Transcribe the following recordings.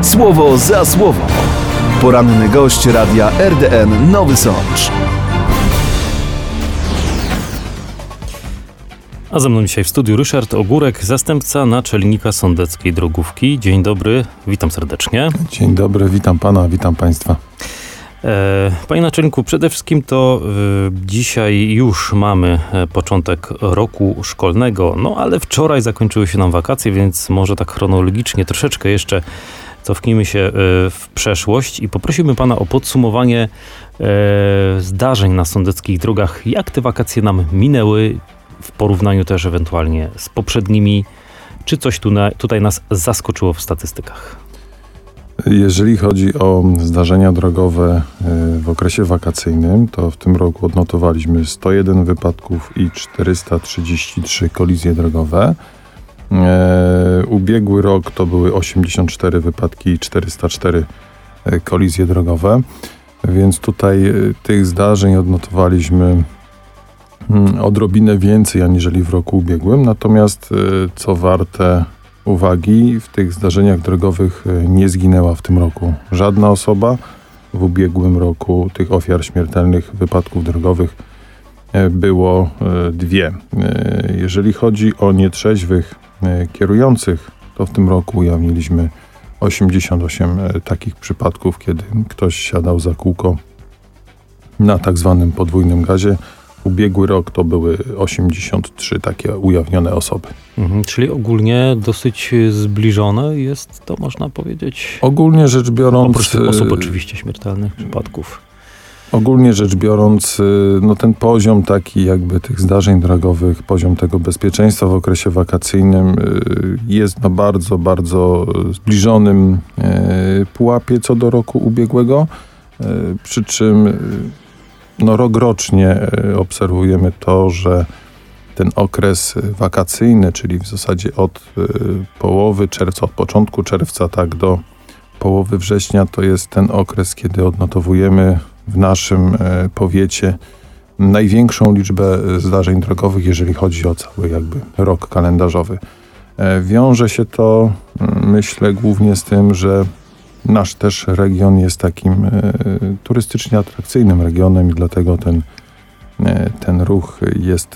Słowo za słowo. Poranny gość radia RDN Nowy Sącz. A ze mną dzisiaj w studiu Ryszard Ogórek, zastępca naczelnika sądeckiej drogówki. Dzień dobry, witam serdecznie. Dzień dobry, witam pana, witam państwa. Panie naczelniku, przede wszystkim to dzisiaj już mamy początek roku szkolnego, no ale wczoraj zakończyły się nam wakacje, więc może tak chronologicznie troszeczkę jeszcze cofnijmy się w przeszłość i poprosiłbym pana o podsumowanie zdarzeń na sądeckich drogach. Jak te wakacje nam minęły w porównaniu też ewentualnie z poprzednimi? Czy coś tutaj nas zaskoczyło w statystykach? Jeżeli chodzi o zdarzenia drogowe w okresie wakacyjnym, to w tym roku odnotowaliśmy 101 wypadków i 433 kolizje drogowe. Ubiegły rok to były 84 wypadki i 404 kolizje drogowe, więc tutaj tych zdarzeń odnotowaliśmy odrobinę więcej aniżeli w roku ubiegłym. Natomiast co warte uwagi, w tych zdarzeniach drogowych nie zginęła w tym roku żadna osoba. W ubiegłym roku tych ofiar śmiertelnych wypadków drogowych było 2. Jeżeli chodzi o nietrzeźwych kierujących, to w tym roku ujawniliśmy 88 takich przypadków, kiedy ktoś siadał za kółko na tak zwanym podwójnym gazie. Ubiegły rok to były 83 takie ujawnione osoby. Czyli ogólnie dosyć zbliżone jest to, można powiedzieć? Ogólnie rzecz biorąc... Oprócz tych osób oczywiście śmiertelnych przypadków. Ogólnie rzecz biorąc, no ten poziom taki jakby tych zdarzeń drogowych, poziom tego bezpieczeństwa w okresie wakacyjnym jest na bardzo, bardzo zbliżonym pułapie co do roku ubiegłego. Przy czym rokrocznie obserwujemy to, że ten okres wakacyjny, czyli w zasadzie od połowy czerwca, od początku czerwca tak do połowy września, to jest ten okres, kiedy odnotowujemy w naszym powiecie największą liczbę zdarzeń drogowych, jeżeli chodzi o cały jakby rok kalendarzowy. Wiąże się to, myślę, głównie z tym, że nasz też region jest takim turystycznie atrakcyjnym regionem i dlatego ten ruch jest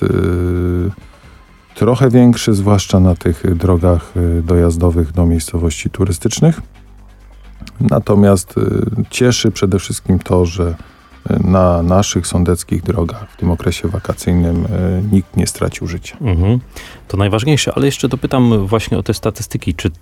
trochę większy, zwłaszcza na tych drogach dojazdowych do miejscowości turystycznych. Natomiast cieszy przede wszystkim to, że na naszych sądeckich drogach w tym okresie wakacyjnym nikt nie stracił życia. To najważniejsze, ale jeszcze dopytam właśnie o te statystyki. Czy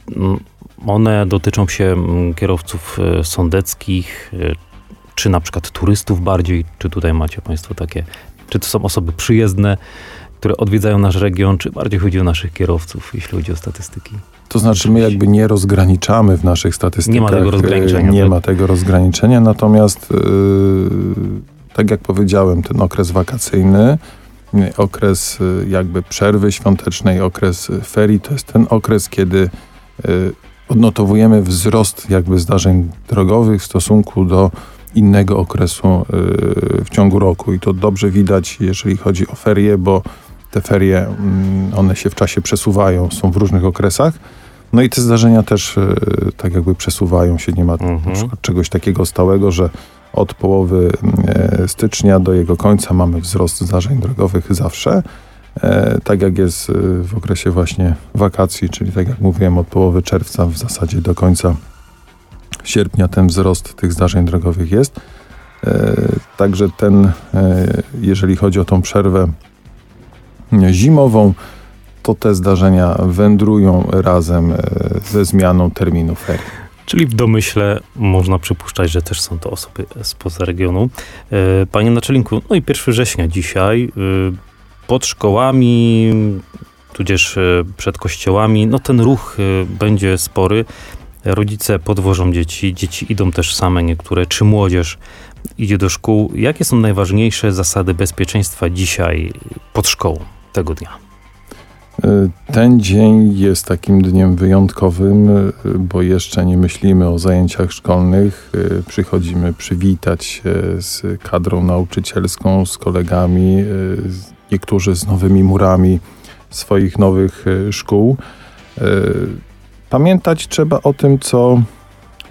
one dotyczą się kierowców sądeckich, czy na przykład turystów bardziej? Czy tutaj macie państwo takie, czy to są osoby przyjezdne, które odwiedzają nasz region, czy bardziej chodzi o naszych kierowców, jeśli chodzi o statystyki? To znaczy my jakby nie rozgraniczamy w naszych statystykach. Nie ma tego rozgraniczenia. Nie ma tego rozgraniczenia, natomiast tak jak powiedziałem, ten okres wakacyjny, okres jakby przerwy świątecznej, okres ferii, to jest ten okres, kiedy odnotowujemy wzrost jakby zdarzeń drogowych w stosunku do innego okresu w ciągu roku. I to dobrze widać, jeżeli chodzi o ferie, bo te ferie, one się w czasie przesuwają, są w różnych okresach. No i te zdarzenia też tak jakby przesuwają się. Nie ma na przykład czegoś takiego stałego, że od połowy stycznia do jego końca mamy wzrost zdarzeń drogowych zawsze. Tak jak jest w okresie właśnie wakacji, czyli tak jak mówiłem, od połowy czerwca w zasadzie do końca sierpnia ten wzrost tych zdarzeń drogowych jest. Także jeżeli chodzi o tą przerwę zimową, to te zdarzenia wędrują razem ze zmianą terminu ferii. Czyli w domyśle można przypuszczać, że też są to osoby spoza regionu. Panie naczelniku, no i 1 września dzisiaj pod szkołami, tudzież przed kościołami, no ten ruch będzie spory. Rodzice podwożą dzieci idą też same niektóre, czy młodzież idzie do szkół. Jakie są najważniejsze zasady bezpieczeństwa dzisiaj pod szkołą tego dnia? Ten dzień jest takim dniem wyjątkowym, bo jeszcze nie myślimy o zajęciach szkolnych. Przychodzimy przywitać się z kadrą nauczycielską, z kolegami, niektórzy z nowymi murami swoich nowych szkół. Pamiętać trzeba o tym, co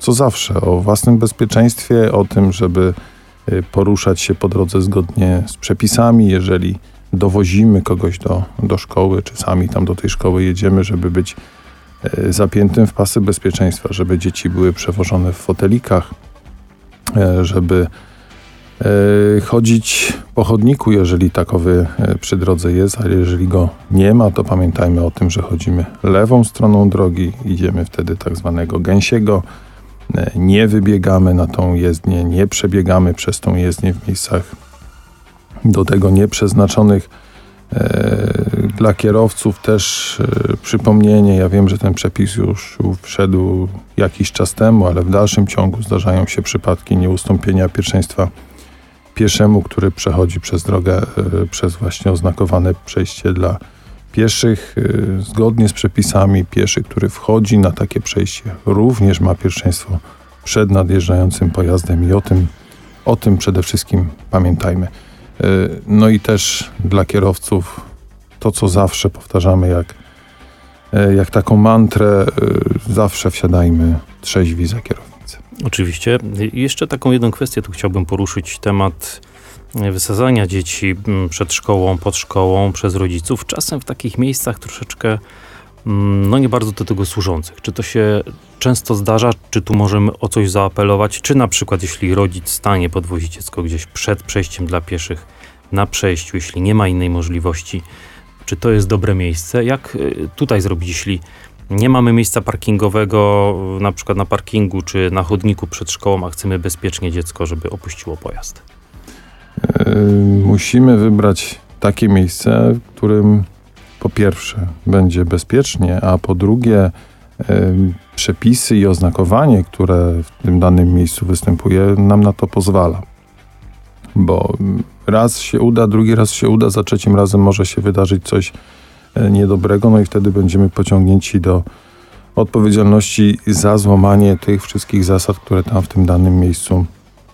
co zawsze, o własnym bezpieczeństwie, o tym, żeby poruszać się po drodze zgodnie z przepisami, jeżeli dowozimy kogoś do szkoły, czy sami tam do tej szkoły jedziemy, żeby być zapiętym w pasy bezpieczeństwa, żeby dzieci były przewożone w fotelikach, żeby chodzić po chodniku, jeżeli takowy przy drodze jest, ale jeżeli go nie ma, to pamiętajmy o tym, że chodzimy lewą stroną drogi, idziemy wtedy tak zwanego gęsiego, nie wybiegamy na tą jezdnię, nie przebiegamy przez tą jezdnię w miejscach do tego nieprzeznaczonych. Dla kierowców też przypomnienie, ja wiem, że ten przepis już wszedł jakiś czas temu, ale w dalszym ciągu zdarzają się przypadki nieustąpienia pierwszeństwa pieszemu, który przechodzi przez drogę, przez właśnie oznakowane przejście dla pieszych. Zgodnie z przepisami pieszy, który wchodzi na takie przejście, również ma pierwszeństwo przed nadjeżdżającym pojazdem i o tym przede wszystkim pamiętajmy. No i też dla kierowców to, co zawsze powtarzamy jak taką mantrę, zawsze wsiadajmy trzeźwi za kierownicę. Oczywiście. Jeszcze taką jedną kwestię tu chciałbym poruszyć. Temat wysadzania dzieci przed szkołą, pod szkołą, przez rodziców. Czasem w takich miejscach troszeczkę nie bardzo do tego służących. Czy to się często zdarza? Czy tu możemy o coś zaapelować? Czy na przykład jeśli rodzic stanie, podwozi dziecko gdzieś przed przejściem dla pieszych, na przejściu, jeśli nie ma innej możliwości, czy to jest dobre miejsce? Jak tutaj zrobić, jeśli nie mamy miejsca parkingowego, na przykład na parkingu czy na chodniku przed szkołą, a chcemy bezpiecznie dziecko, żeby opuściło pojazd? Musimy wybrać takie miejsce, w którym po pierwsze będzie bezpiecznie, a po drugie przepisy i oznakowanie, które w tym danym miejscu występuje, nam na to pozwala. Bo raz się uda, drugi raz się uda, za trzecim razem może się wydarzyć coś niedobrego, no i wtedy będziemy pociągnięci do odpowiedzialności za złamanie tych wszystkich zasad, które tam w tym danym miejscu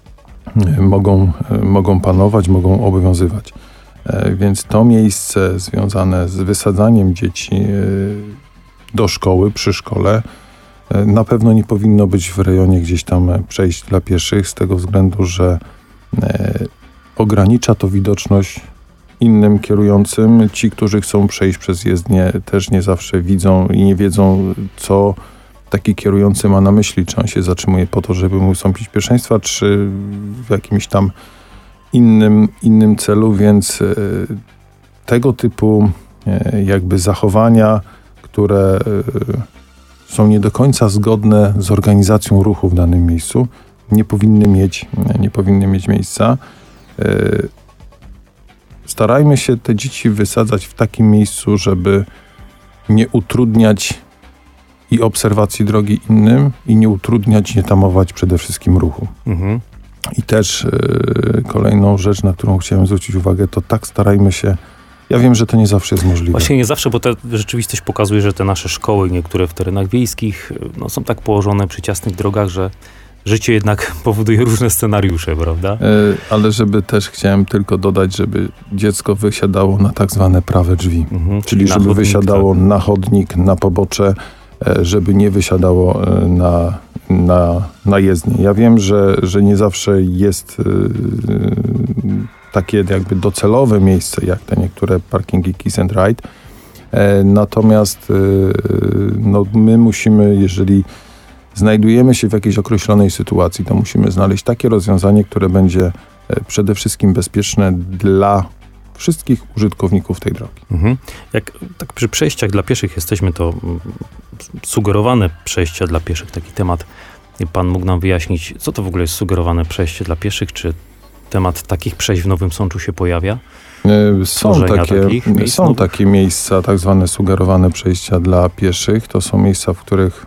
mogą panować, mogą obowiązywać. Więc to miejsce związane z wysadzaniem dzieci do szkoły, przy szkole, na pewno nie powinno być w rejonie gdzieś tam przejść dla pieszych, z tego względu, że ogranicza to widoczność innym kierującym. Ci, którzy chcą przejść przez jezdnię, też nie zawsze widzą i nie wiedzą, co taki kierujący ma na myśli. Czy on się zatrzymuje po to, żeby mu ustąpić pierwszeństwa, czy w jakimś tam innym celu, więc tego typu jakby zachowania, które są nie do końca zgodne z organizacją ruchu w danym miejscu, nie powinny mieć miejsca. Starajmy się te dzieci wysadzać w takim miejscu, żeby nie utrudniać i obserwacji drogi innym, i nie utrudniać, nie tamować przede wszystkim ruchu. Mhm. I też kolejną rzecz, na którą chciałem zwrócić uwagę, to tak starajmy się. Ja wiem, że to nie zawsze jest możliwe. Właśnie nie zawsze, bo ta rzeczywistość pokazuje, że te nasze szkoły, niektóre w terenach wiejskich, są tak położone przy ciasnych drogach, że życie jednak powoduje różne scenariusze, prawda? Ale chciałem tylko dodać, żeby dziecko wysiadało na tak zwane prawe drzwi. Czyli żeby chodnik, wysiadało na chodnik, na pobocze, żeby nie wysiadało na jezdnię. Ja wiem, że nie zawsze jest takie jakby docelowe miejsce, jak te niektóre parkingi Kiss and Ride. Natomiast my musimy, jeżeli znajdujemy się w jakiejś określonej sytuacji, to musimy znaleźć takie rozwiązanie, które będzie przede wszystkim bezpieczne dla wszystkich użytkowników tej drogi. Jak tak przy przejściach dla pieszych jesteśmy, to sugerowane przejścia dla pieszych, taki temat, pan mógł nam wyjaśnić, co to w ogóle jest sugerowane przejście dla pieszych, czy temat takich przejść w Nowym Sączu się pojawia? Są takie miejsca, tak zwane sugerowane przejścia dla pieszych. To są miejsca, w których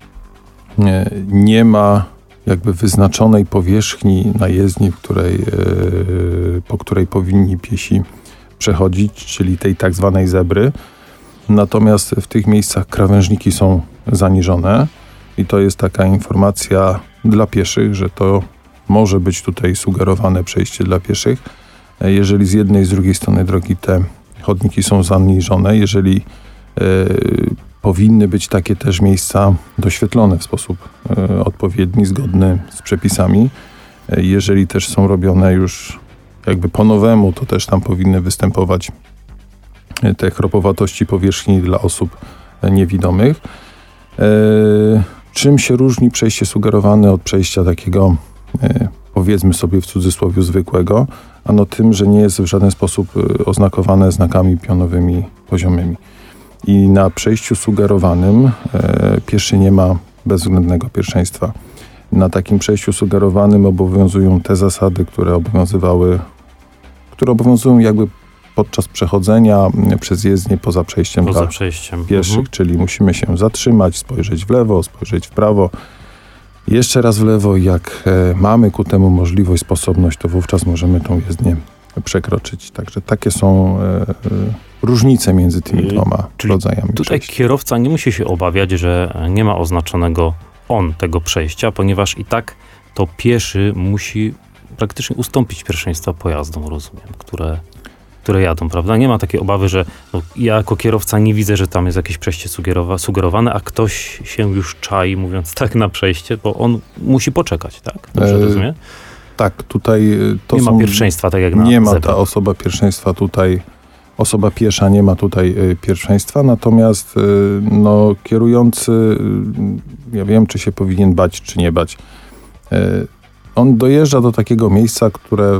nie ma jakby wyznaczonej powierzchni na jezdni, po której powinni piesi przechodzić, czyli tej tak zwanej zebry. Natomiast w tych miejscach krawężniki są zaniżone i to jest taka informacja dla pieszych, że to może być tutaj sugerowane przejście dla pieszych. Jeżeli z jednej i z drugiej strony drogi te chodniki są zaniżone, jeżeli powinny być takie też miejsca doświetlone w sposób odpowiedni, zgodny z przepisami. Jeżeli też są robione już jakby po nowemu, to też tam powinny występować te chropowatości powierzchni dla osób niewidomych. Czym się różni przejście sugerowane od przejścia takiego, powiedzmy sobie w cudzysłowie, zwykłego? Ano tym, że nie jest w żaden sposób oznakowane znakami pionowymi poziomymi. I na przejściu sugerowanym pieszy nie ma bezwzględnego pierwszeństwa. Na takim przejściu sugerowanym obowiązują te zasady, które obowiązują jakby podczas przechodzenia przez jezdnię poza przejściem dla pieszych, czyli musimy się zatrzymać, spojrzeć w lewo, spojrzeć w prawo, jeszcze raz w lewo. Jak mamy ku temu możliwość, sposobność, to wówczas możemy tą jezdnię przekroczyć. Także takie są różnice między tymi dwoma rodzajami tutaj przejścia. Kierowca nie musi się obawiać, że nie ma oznaczonego tego przejścia, ponieważ i tak to pieszy musi praktycznie ustąpić pierwszeństwa pojazdom, rozumiem, które jadą, prawda? Nie ma takiej obawy, że ja jako kierowca nie widzę, że tam jest jakieś przejście sugerowane, a ktoś się już czai, mówiąc tak, na przejście, bo on musi poczekać, tak? Dobrze rozumiem? Tak, tutaj to nie ma pierwszeństwa, tak jak na nie ma zewnątrz. Ta osoba pierwszeństwa tutaj, osoba piesza nie ma tutaj pierwszeństwa, natomiast kierujący, ja wiem, czy się powinien bać, czy nie bać. On dojeżdża do takiego miejsca, które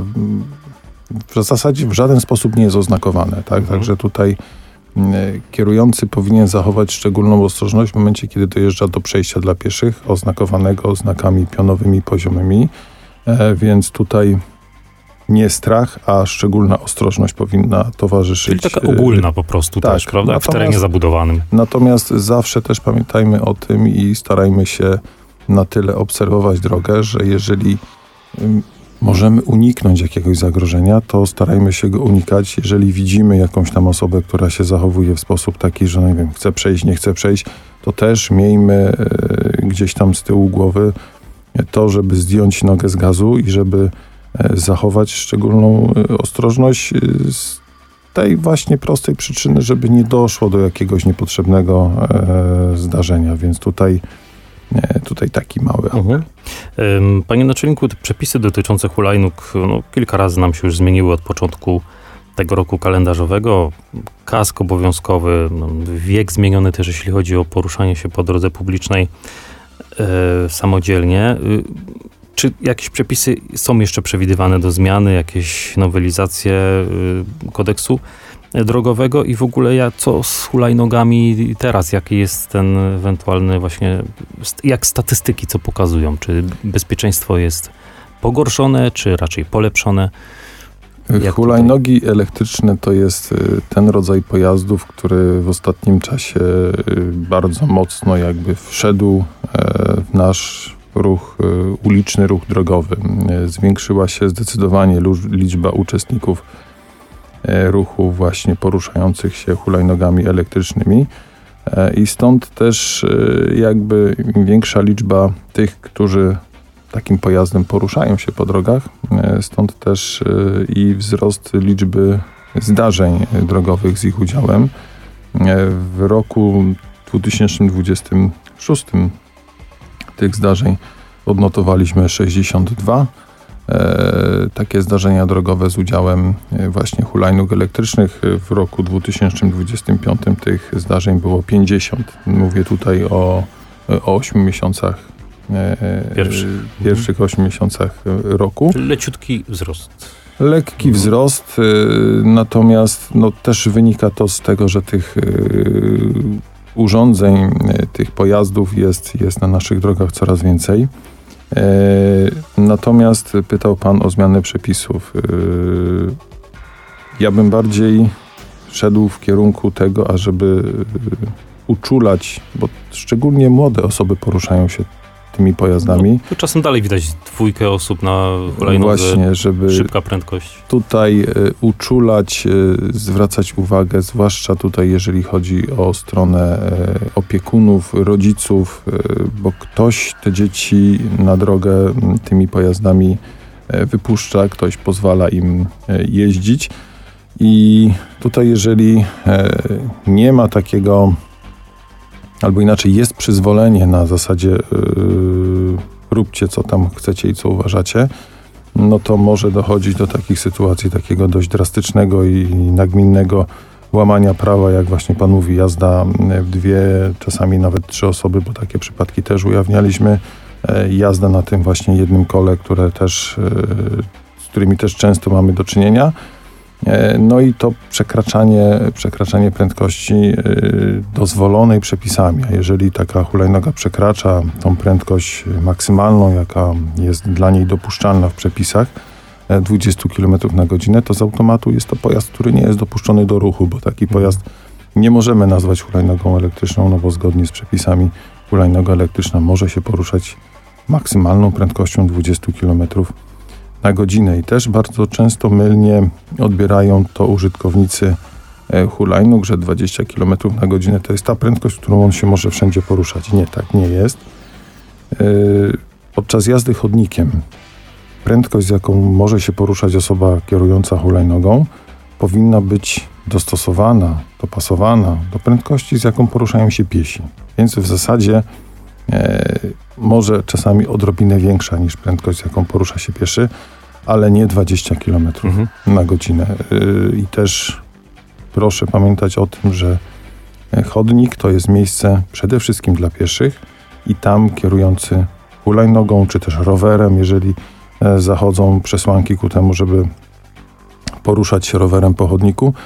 w zasadzie w żaden sposób nie jest oznakowane. Tak? Także tutaj kierujący powinien zachować szczególną ostrożność w momencie, kiedy dojeżdża do przejścia dla pieszych oznakowanego znakami pionowymi, poziomymi. Więc tutaj nie strach, a szczególna ostrożność powinna towarzyszyć. Czyli taka ogólna po prostu też, prawda? W terenie zabudowanym. Natomiast zawsze też pamiętajmy o tym i starajmy się na tyle obserwować drogę, że jeżeli możemy uniknąć jakiegoś zagrożenia, to starajmy się go unikać. Jeżeli widzimy jakąś tam osobę, która się zachowuje w sposób taki, że nie wiem, chce przejść, nie chce przejść, to też miejmy gdzieś tam z tyłu głowy to, żeby zdjąć nogę z gazu i żeby zachować szczególną ostrożność z tej właśnie prostej przyczyny, żeby nie doszło do jakiegoś niepotrzebnego zdarzenia. Więc tutaj taki mały apel. Panie naczelniku, te przepisy dotyczące hulajnóg kilka razy nam się już zmieniły od początku tego roku kalendarzowego. Kask obowiązkowy, wiek zmieniony też, jeśli chodzi o poruszanie się po drodze publicznej samodzielnie. Czy jakieś przepisy są jeszcze przewidywane do zmiany, jakieś nowelizacje kodeksu drogowego i w ogóle co z hulajnogami teraz? Jaki jest ten ewentualny właśnie, jak statystyki co pokazują? Czy bezpieczeństwo jest pogorszone, czy raczej polepszone? Hulajnogi elektryczne to jest ten rodzaj pojazdów, który w ostatnim czasie bardzo mocno jakby wszedł w nasz uliczny ruch drogowy. Zwiększyła się zdecydowanie liczba uczestników ruchu właśnie poruszających się hulajnogami elektrycznymi i stąd też jakby im większa liczba tych, którzy takim pojazdem poruszają się po drogach, stąd też i wzrost liczby zdarzeń drogowych z ich udziałem. W roku 2026 tych zdarzeń odnotowaliśmy 62. Takie zdarzenia drogowe z udziałem właśnie hulajnóg elektrycznych. W roku 2025 tych zdarzeń było 50. Mówię tutaj o 8 miesiącach, pierwszych 8 miesiącach roku. Czyli leciutki wzrost. Lekki wzrost, natomiast też wynika to z tego, że tych urządzeń, tych pojazdów jest na naszych drogach coraz więcej. Natomiast pytał Pan o zmianę przepisów. Ja bym bardziej szedł w kierunku tego, ażeby uczulać, bo szczególnie młode osoby poruszają się tymi pojazdami. Tu czasem dalej widać 2 osób na hulajnodze. Właśnie, żeby szybka prędkość. Tutaj uczulać, zwracać uwagę, zwłaszcza tutaj, jeżeli chodzi o stronę opiekunów, rodziców, bo ktoś te dzieci na drogę tymi pojazdami wypuszcza, ktoś pozwala im jeździć i tutaj, jeżeli nie ma takiego albo inaczej jest przyzwolenie na zasadzie róbcie co tam chcecie i co uważacie, no to może dochodzić do takich sytuacji, takiego dość drastycznego i nagminnego łamania prawa, jak właśnie pan mówi, jazda w 2, czasami nawet 3 osoby, bo takie przypadki też ujawnialiśmy, jazda na tym właśnie jednym kole, które też, z którymi też często mamy do czynienia. No i to przekraczanie prędkości dozwolonej przepisami. A jeżeli taka hulajnoga przekracza tą prędkość maksymalną, jaka jest dla niej dopuszczalna w przepisach, 20 km na godzinę, to z automatu jest to pojazd, który nie jest dopuszczony do ruchu, bo taki pojazd nie możemy nazwać hulajnogą elektryczną, no bo zgodnie z przepisami hulajnoga elektryczna może się poruszać maksymalną prędkością 20 km na godzinę. I też bardzo często mylnie odbierają to użytkownicy hulajnóg, że 20 km na godzinę to jest ta prędkość, którą on się może wszędzie poruszać. Nie, tak nie jest. Podczas jazdy chodnikiem prędkość, z jaką może się poruszać osoba kierująca hulajnogą, powinna być dostosowana, dopasowana do prędkości, z jaką poruszają się piesi. Więc w zasadzie może czasami odrobinę większa niż prędkość, z jaką porusza się pieszy, ale nie 20 km na godzinę. I też proszę pamiętać o tym, że chodnik to jest miejsce przede wszystkim dla pieszych i tam kierujący hulajnogą czy też rowerem, jeżeli zachodzą przesłanki ku temu, żeby poruszać się rowerem po chodniku,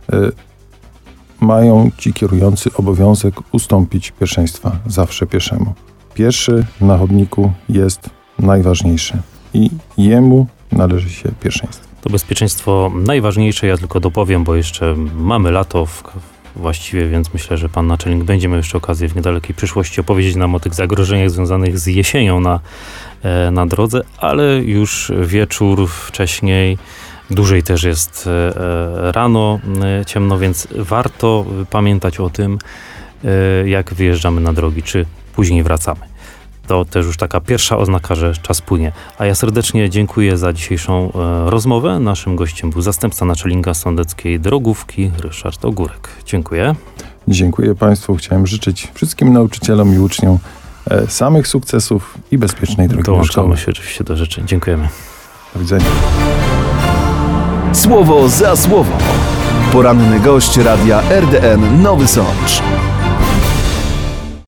mają ci kierujący obowiązek ustąpić pierwszeństwa zawsze pieszemu. Pieszy na chodniku jest najważniejszy i jemu należy się pierwszeństwo. To bezpieczeństwo najważniejsze, ja tylko dopowiem, bo jeszcze mamy lato właściwie, więc myślę, że pan naczelnik będzie miał jeszcze okazję w niedalekiej przyszłości opowiedzieć nam o tych zagrożeniach związanych z jesienią na drodze, ale już wieczór wcześniej, dłużej też jest rano ciemno, więc warto pamiętać o tym, jak wyjeżdżamy na drogi, czy później wracamy. To też już taka pierwsza oznaka, że czas płynie. A ja serdecznie dziękuję za dzisiejszą rozmowę. Naszym gościem był zastępca naczelnika sądeckiej drogówki Ryszard Ogórek. Dziękuję. Dziękuję Państwu. Chciałem życzyć wszystkim nauczycielom i uczniom samych sukcesów i bezpiecznej drogi do szkoły. Dołączamy się oczywiście do życzeń. Dziękujemy. Do widzenia. Słowo za słowo. Poranny gość radia RDN Nowy Sącz.